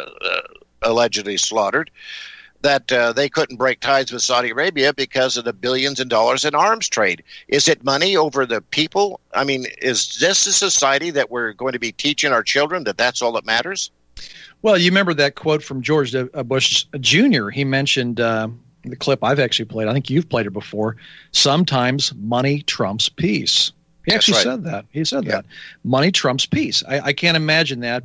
allegedly slaughtered, that they couldn't break ties with Saudi Arabia because of the billions of dollars in arms trade. Is it money over the people? I mean, is this a society that we're going to be teaching our children that that's all that matters? Well, you remember that quote from George Bush Jr. He mentioned the clip I've actually played. I think you've played it before. Sometimes money trumps peace. He actually said that. He said that. Money trumps peace. I can't imagine that.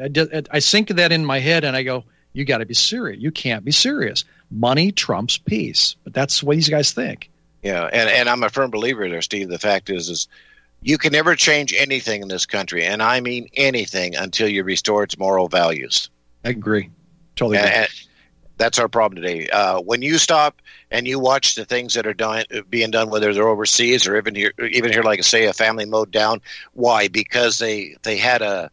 I sink that in my head and I go, you got to be serious. You can't be serious. Money trumps peace. But that's the way these guys think. Yeah, and I'm a firm believer there, Steve. The fact is you can never change anything in this country, and I mean anything, until you restore its moral values. I agree. Totally agree. And that's our problem today. When you stop and you watch the things that are being done, whether they're overseas or even here, like say a family mowed down. Why? Because they had a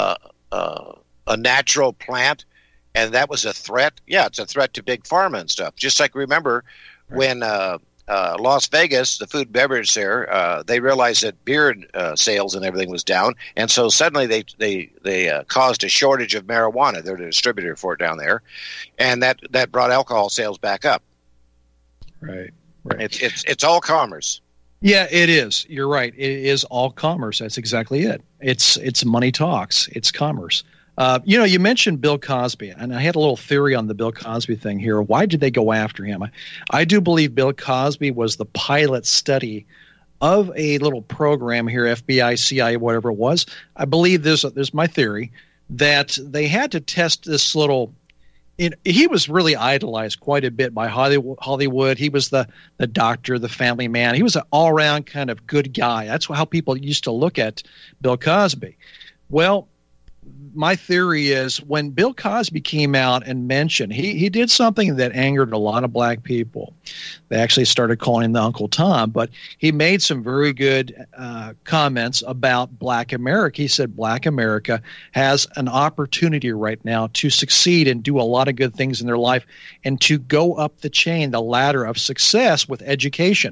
natural plant, and that was a threat. Yeah, it's a threat to big pharma and stuff. Just like remember when Las Vegas, the food and beverage there, they realized that beer sales and everything was down, and so suddenly they caused a shortage of marijuana. They're the distributor for it down there, and that brought alcohol sales back up. Right. It's all commerce. Yeah, it is. You're right. It is all commerce. That's exactly it. It's money talks. It's commerce. You mentioned Bill Cosby, and I had a little theory on the Bill Cosby thing here. Why did they go after him? I do believe Bill Cosby was the pilot study of a little program here, FBI, CIA, whatever it was. I believe there's my theory that they had to test this little. He was really idolized quite a bit by Hollywood. He was the doctor, the family man. He was an all-around kind of good guy. That's how people used to look at Bill Cosby. Well, my theory is when Bill Cosby came out and mentioned, he did something that angered a lot of black people. They actually started calling him the Uncle Tom, but he made some very good comments about black America. He said black America has an opportunity right now to succeed and do a lot of good things in their life and to go up the chain, the ladder of success with education.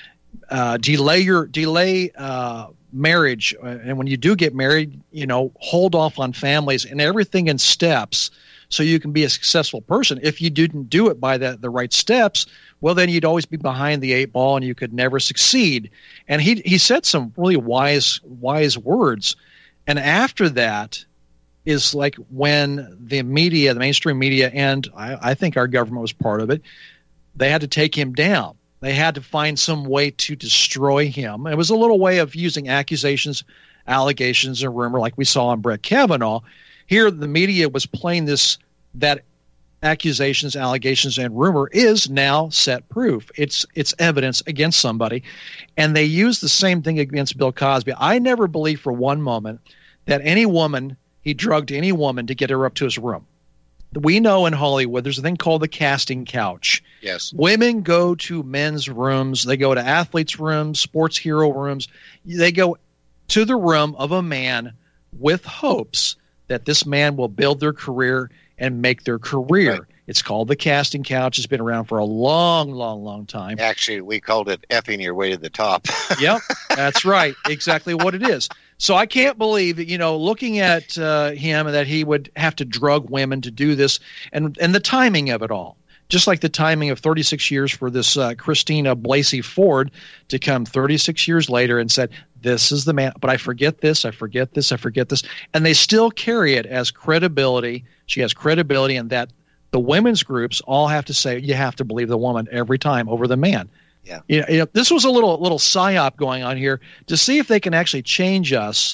Delay marriage, and when you do get married, hold off on families and everything in steps so you can be a successful person. If you didn't do it by the right steps, well, then you'd always be behind the eight ball and you could never succeed. And he said some really wise words. And after that, is like when the media, the mainstream media, and I think our government was part of it, they had to take him down. They had to find some way to destroy him. It was a little way of using accusations, allegations, and rumor like we saw on Brett Kavanaugh. Here, the media was playing that accusations, allegations, and rumor is now set proof. It's evidence against somebody. And they use the same thing against Bill Cosby. I never believed for one moment that he drugged any woman to get her up to his room. We know in Hollywood there's a thing called the casting couch. Yes. Women go to men's rooms. They go to athletes' rooms, sports hero rooms. They go to the room of a man with hopes that this man will build their career and make their career. Right. It's called the casting couch. It's been around for a long, long, long time. Actually, we called it effing your way to the top. Yep, that's right. Exactly what it is. So I can't believe, looking at him, that he would have to drug women to do this, and the timing of it all. Just like the timing of 36 years for this Christina Blasey Ford to come 36 years later and said, this is the man, but I forget this, I forget this, I forget this. And they still carry it as credibility. She has credibility, and that the women's groups all have to say, you have to believe the woman every time over the man. Yeah. This was a little psyop going on here to see if they can actually change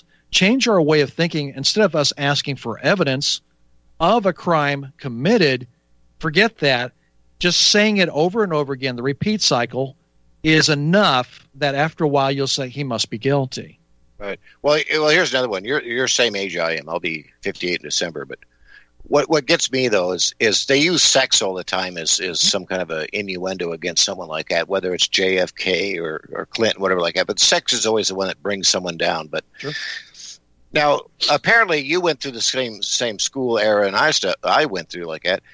our way of thinking. Instead of us asking for evidence of a crime committed, forget that. Just saying it over and over again, the repeat cycle, is enough that after a while you'll say he must be guilty. Right. Well, here's another one. You're same age I am. I'll be 58 in December. But what gets me though is they use sex all the time as some kind of a innuendo against someone like that, whether it's JFK or Clinton, whatever like that. But sex is always the one that brings someone down. But sure. Now, apparently, you went through the same school era, and I went through like that.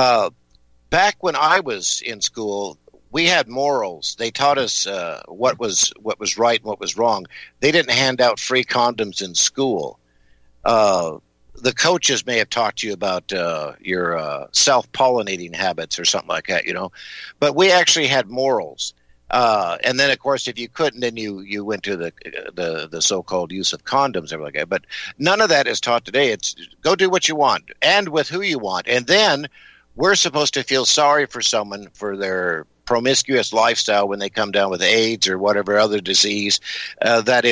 Back when I was in school, we had morals. They taught us what was right and what was wrong. They didn't hand out free condoms in school. The coaches may have taught you about your self-pollinating habits or something like that, But we actually had morals. And then, of course, if you couldn't, then you went to the so-called use of condoms and everything like that. But none of that is taught today. It's go do what you want and with who you want. And then we're supposed to feel sorry for someone for their promiscuous lifestyle when they come down with AIDS or whatever other disease, that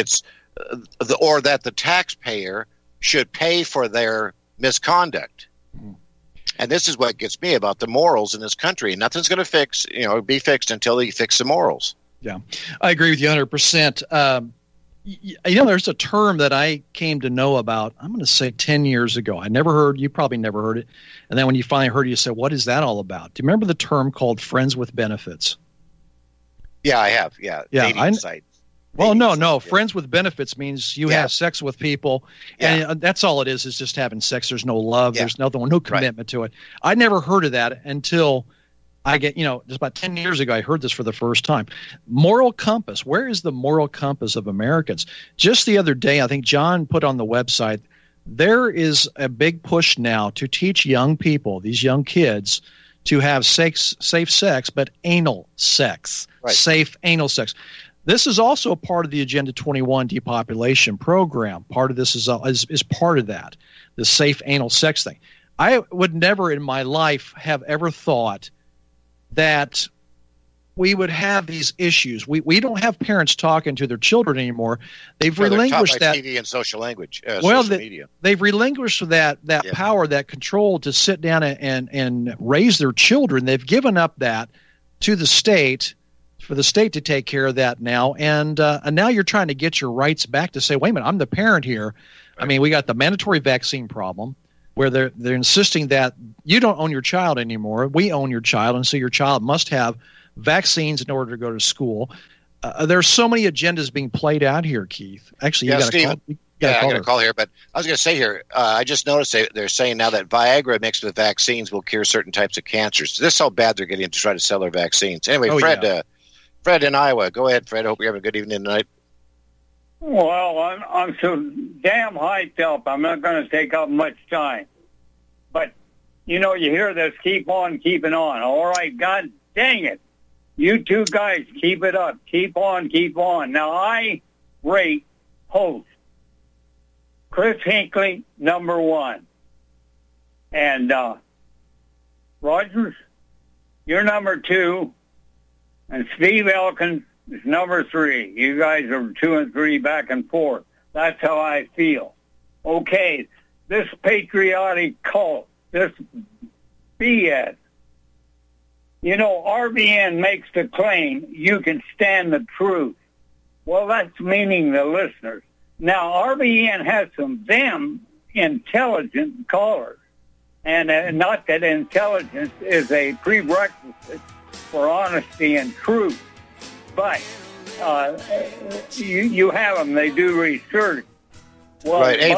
the taxpayer should pay for their misconduct. And this is what gets me about the morals in this country. Nothing's going to be fixed until they fix the morals. Yeah, I agree with you 100%. There's a term that I came to know about, I'm going to say 10 years ago. I never heard, you probably never heard it. And then when you finally heard it, you said, what is that all about? Do you remember the term called friends with benefits? Yeah, I have. Yeah. Well, no. Yeah. Friends with benefits means you have sex with people, and that's all it is just having sex. There's no love. Yeah. There's no commitment to it. I never heard of that until I just about 10 years ago, I heard this for the first time. Moral compass. Where is the moral compass of Americans? Just the other day, I think John put on the website, there is a big push now to teach young people, these young kids, to have safe sex, but anal sex. Right. Safe anal sex. This is also part of the Agenda 21 depopulation program. Part of this is part of that, the safe anal sex thing. I would never in my life have ever thought that we would have these issues. We don't have parents talking to their children anymore. They've relinquished that TV and social language. Social media. They've relinquished that power, that control to sit down and raise their children. They've given up that to the state, for the state to take care of that now. And now you're trying to get your rights back to say, wait a minute, I'm the parent here. Right. I mean, we got the mandatory vaccine problem, where they're insisting that you don't own your child anymore. We own your child, and so your child must have vaccines in order to go to school. There's so many agendas being played out here, Keith. Actually, I got a call here, but I was going to say here, I just noticed they're saying now that Viagra mixed with vaccines will cure certain types of cancers. This is how bad they're getting to try to sell their vaccines. Anyway, Fred in Iowa. Go ahead, Fred. I hope you're having a good evening tonight. Well, I'm so damn hyped up. I'm not going to take up much time. But, you hear this, keep on keeping on. All right, God dang it. You two guys, keep it up. Keep on, keep on. Now, I rate hosts. Chris Hinckley, number 1. And Rogers, you're number 2. And Steve Elkins is number 3. You guys are 2 and 3 back and forth. That's how I feel. Okay, this patriotic cult, this BS. You know, RBN makes the claim you can stand the truth. Well, that's meaning the listeners. Now, RBN has some damn intelligent callers. And not that intelligence is a prerequisite for honesty and truth. But you have them. They do research. Well, right. Hey,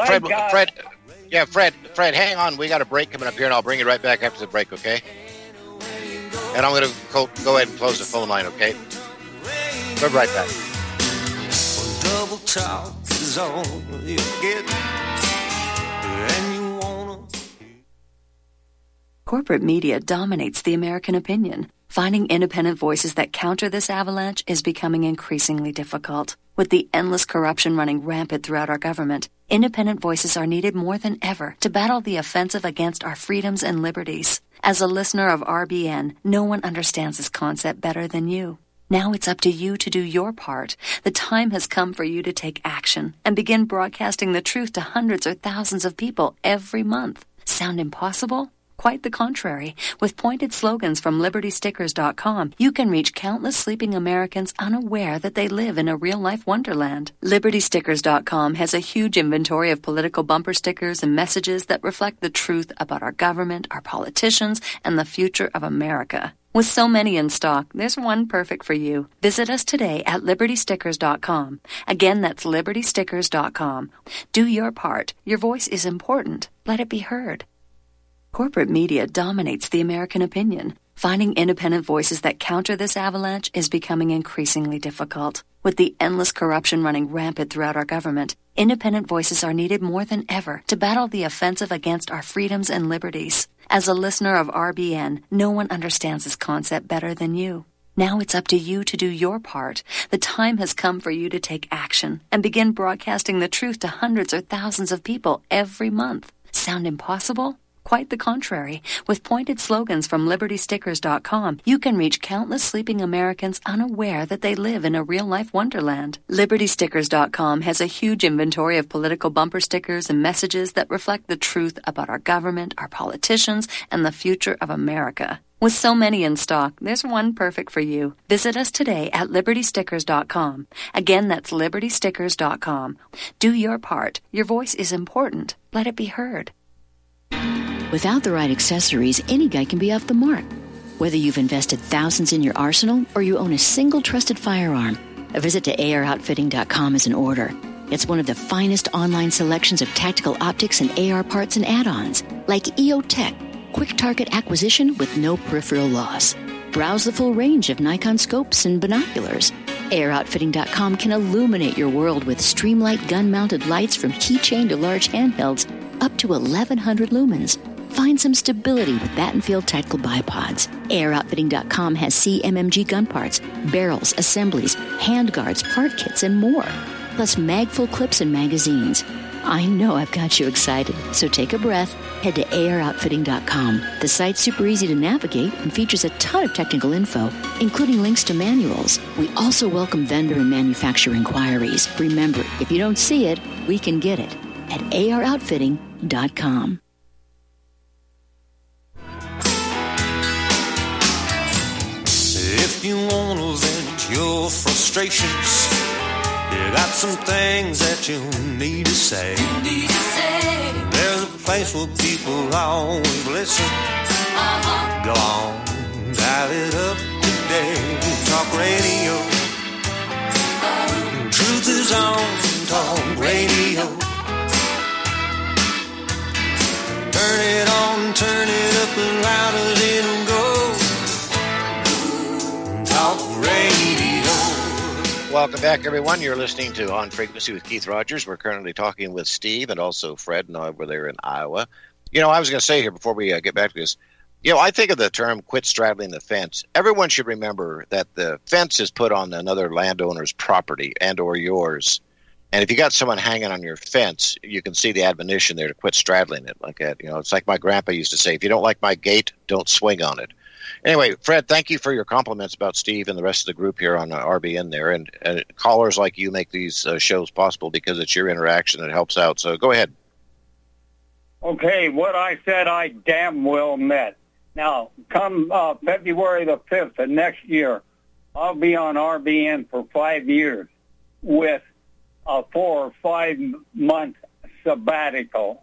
Fred, hang on. We got a break coming up here, and I'll bring you right back after the break, okay? And I'm going to go ahead and close the phone line, okay? We'll be right back. Double talk is all you get, and you wanna. Corporate media dominates the American opinion. Finding independent voices that counter this avalanche is becoming increasingly difficult. With the endless corruption running rampant throughout our government, independent voices are needed more than ever to battle the offensive against our freedoms and liberties. As a listener of RBN, no one understands this concept better than you. Now it's up to you to do your part. The time has come for you to take action and begin broadcasting the truth to hundreds or thousands of people every month. Sound impossible? Quite the contrary. With pointed slogans from LibertyStickers.com, you can reach countless sleeping Americans unaware that they live in a real-life wonderland. LibertyStickers.com has a huge inventory of political bumper stickers and messages that reflect the truth about our government, our politicians, and the future of America. With so many in stock, there's one perfect for you. Visit us today at LibertyStickers.com. Again, that's LibertyStickers.com. Do your part. Your voice is important. Let it be heard. Corporate media dominates the American opinion. Finding independent voices that counter this avalanche is becoming increasingly difficult. With the endless corruption running rampant throughout our government, independent voices are needed more than ever to battle the offensive against our freedoms and liberties. As a listener of RBN, no one understands this concept better than you. Now it's up to you to do your part. The time has come for you to take action and begin broadcasting the truth to hundreds or thousands of people every month. Sound impossible? Quite the contrary. With pointed slogans from LibertyStickers.com, you can reach countless sleeping Americans unaware that they live in a real-life wonderland. LibertyStickers.com has a huge inventory of political bumper stickers and messages that reflect the truth about our government, our politicians, and the future of America. With so many in stock, there's one perfect for you. Visit us today at LibertyStickers.com. Again, that's LibertyStickers.com. Do your part. Your voice is important. Let it be heard. Without the right accessories, any guy can be off the mark. Whether you've invested thousands in your arsenal or you own a single trusted firearm, a visit to AROutfitting.com is in order. It's one of the finest online selections of tactical optics and AR parts and add-ons, like EOTech, quick target acquisition with no peripheral loss. Browse the full range of Nikon scopes and binoculars. AROutfitting.com can illuminate your world with Streamlight gun-mounted lights from keychain to large handhelds up to 1,100 lumens. Find some stability with Battenfield Tactical Bipods. AirOutfitting.com has CMMG gun parts, barrels, assemblies, handguards, part kits, and more. Plus mag-full clips and magazines. I know I've got you excited, so take a breath. Head to AirOutfitting.com. The site's super easy to navigate and features a ton of technical info, including links to manuals. We also welcome vendor and manufacturer inquiries. Remember, if you don't see it, we can get it at AirOutfitting.com. If you want to vent your frustrations, you got some things that you need to say. There's a place where people always listen. Go on, dial it up today. Talk radio. Truth is on Talk Radio. Turn it on, turn it up as loud as it'll go. Talk Radio. Welcome back, everyone. You're listening to On Frequency with Keith Rogers. We're currently talking with Steve and also Fred over there in Iowa. You know, I was going to say here before we get back to this, you know, I think of the term quit straddling the fence. Everyone should remember that the fence is put on another landowner's property and or yours. And if you got someone hanging on your fence, you can see the admonition there to quit straddling it like that. It's like my grandpa used to say, if you don't like my gate, don't swing on it. Anyway, Fred, thank you for your compliments about Steve and the rest of the group here on RBN there. And callers like you make these shows possible because it's your interaction that helps out. So go ahead. Okay, what I said I damn well met. Now, come February the 5th of next year, I'll be on RBN for 5 years with a 4 or 5 month sabbatical.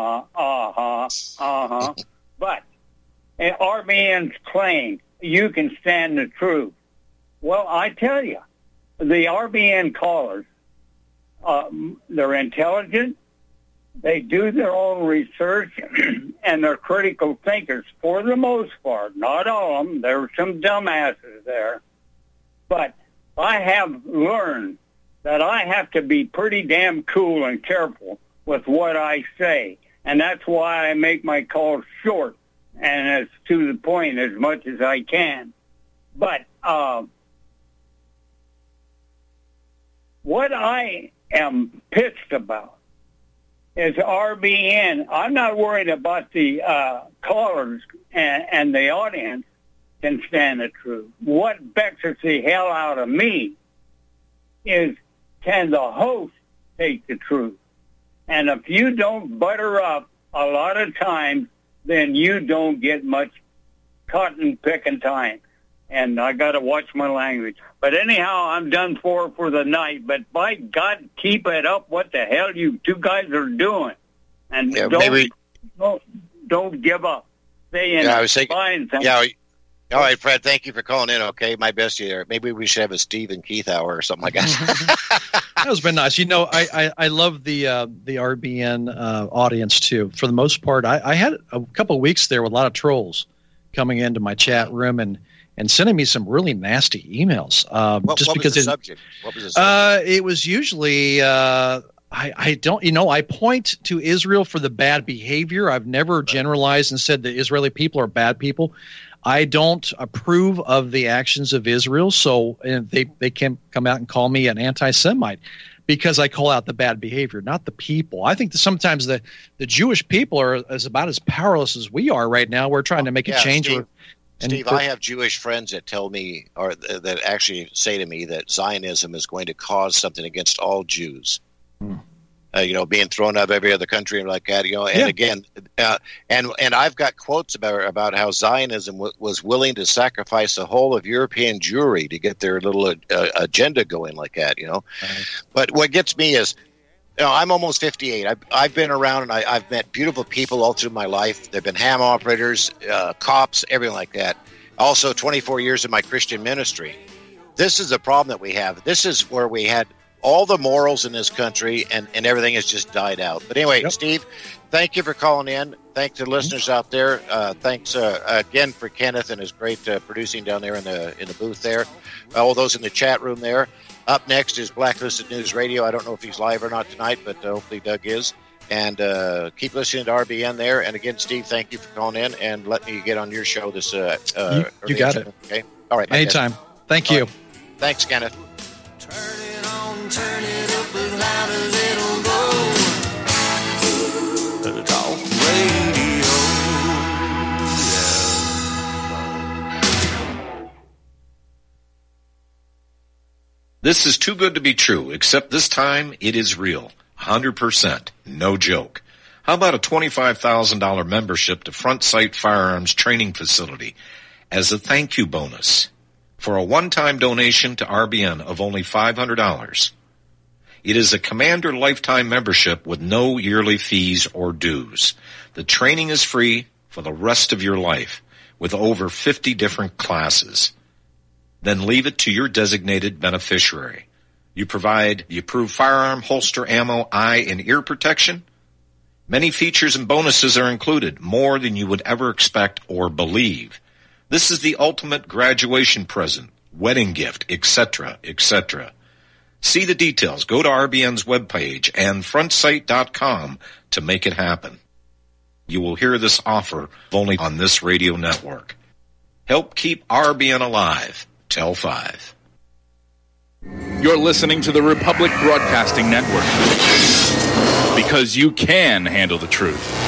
But RBN's claim, you can stand the truth. Well, I tell you, the RBN callers, they're intelligent, they do their own research, and they're critical thinkers for the most part. Not all of them. There are some dumbasses there. But I have learned that I have to be pretty damn cool and careful with what I say. And that's why I make my calls short and as to the point as much as I can. But what I am pissed about is RBN. I'm not worried about the callers and the audience can stand the truth. What vexes the hell out of me is, can the host take the truth? And if you don't butter up a lot of times, then you don't get much cotton picking time. And I got to watch my language. But anyhow, I'm done for the night. But by God, keep it up. What the hell you two guys are doing? And don't give up. I was thinking, all right, Fred, thank you for calling in, okay? My best year. Maybe we should have a Steve and Keith hour or something like that. That has been nice. I love the RBN audience, too. For the most part, I had a couple of weeks there with a lot of trolls coming into my chat room and sending me some really nasty emails. What was the subject? It was usually I point to Israel for the bad behavior. I've never generalized and said the Israeli people are bad people. I don't approve of the actions of Israel, so they can come out and call me an anti-Semite because I call out the bad behavior, not the people. I think that sometimes the Jewish people are about as powerless as we are right now. We're trying to make a change. Steve, I have Jewish friends that tell me, or that actually say to me, that Zionism is going to cause something against all Jews. Being thrown out of every other country and like that, and again, and I've got quotes about how Zionism was willing to sacrifice the whole of European Jewry to get their little agenda going like that, But what gets me is, I'm almost 58. I've been around and I've met beautiful people all through my life. They've been ham operators, cops, everything like that. Also, 24 years in my Christian ministry. This is the problem that we have. This is where we had all the morals in this country, and everything has just died out. But anyway, Steve, thank you for calling in. Thanks to the listeners out there. Thanks again for Kenneth and his great producing down there in the booth there. All those in the chat room there. Up next is Blacklisted News Radio. I don't know if he's live or not tonight, but hopefully Doug is. And keep listening to RBN there. And again, Steve, thank you for calling in and let me get on your show this. You got it. Okay. All right. Anytime. Thank you. Right. Thanks, Kenneth. Turn it up as loud as it'll go. Talk radio. This is too good to be true, except this time it is real. 100%. No joke. How about a $25,000 membership to Front Sight Firearms Training Facility as a thank you bonus for a one-time donation to RBN of only $500? It is a Commander lifetime membership with no yearly fees or dues. The training is free for the rest of your life with over 50 different classes. Then leave it to your designated beneficiary. You provide the approved firearm, holster, ammo, eye, and ear protection. Many features and bonuses are included, more than you would ever expect or believe. This is the ultimate graduation present, wedding gift, etc., etc. See the details. Go to RBN's webpage and frontsight.com to make it happen. You will hear this offer only on this radio network. Help keep RBN alive. Tell 5. You're listening to the Republic Broadcasting Network, because you can handle the truth.